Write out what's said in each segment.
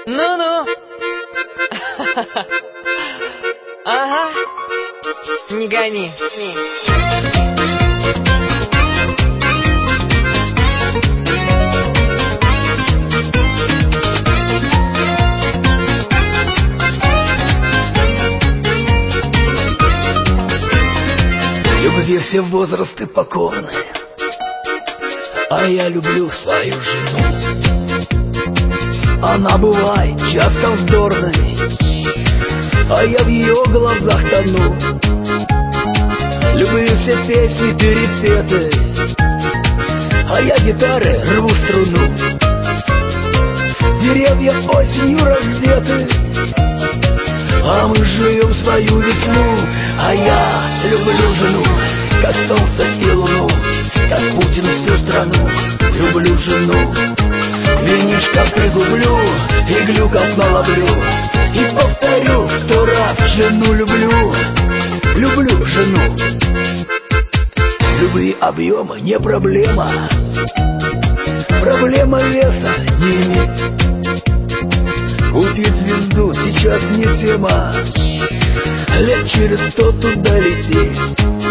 Ну-ну. Ага. Не гони. Любви все возрасты покорны, а я люблю свою жену. Она бывает часто вздорной, а я в ее глазах тону. Люблю все песни перепеты, а я гитары рву струну. Деревья осенью раздеты, а мы живем свою весну. А я люблю жену, как солнце и луну, как Путин всю страну. Люблю жену, винишко пригублю и глюков наловлю. И повторю 100 раз: жену люблю, люблю жену. Любые объемы не проблема, проблема веса не иметь. Купить звезду сейчас не тема, лет через 100 туда лететь.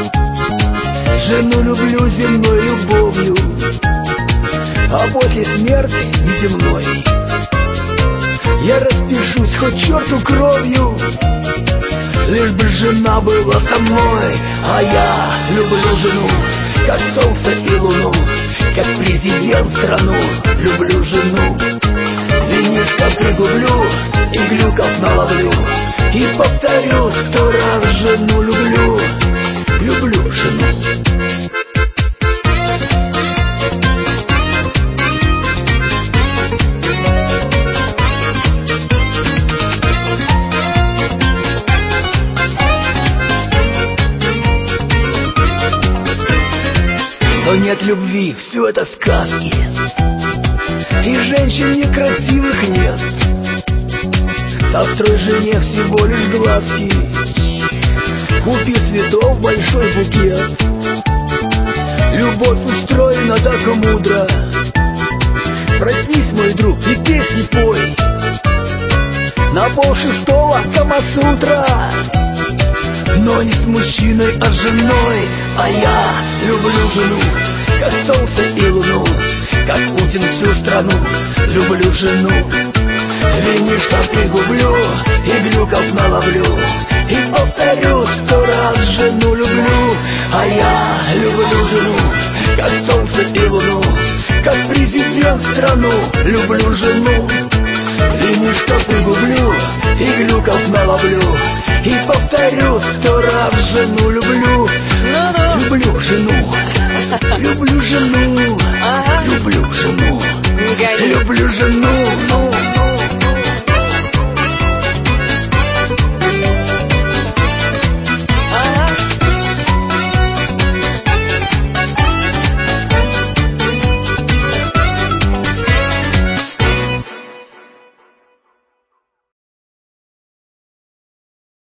Жену люблю земной любовью, а после смерти неземной я распишусь хоть черту кровью, лишь бы жена была со мной. А я люблю жену, как солнце и луну, как президент страну. Люблю жену, винишко пригублю и глюков наловлю. И повторю 100 раз: жену люблю, люблю жену. Но нет любви, все это сказки, и женщин некрасивых нет. Построй жене всего лишь глазки, купи цветов большой букет. Любовь устроена так мудро, проснись, мой друг, и песни пой. На 5:30 Камасутра, но не с мужчиной, а с женой. А я люблю жену, как солнце и луну, как Путин всю страну. Люблю жену, винишко пригублю и глюков наловлю. И повторю 100 раз: жену люблю. А я люблю жену, как солнце и луну, как президент страну. Люблю жену, винишко пригублю и глюков наловлю. И повторю 100 раз: жену люблю. Люблю жену, люблю жену, люблю жену, люблю жену.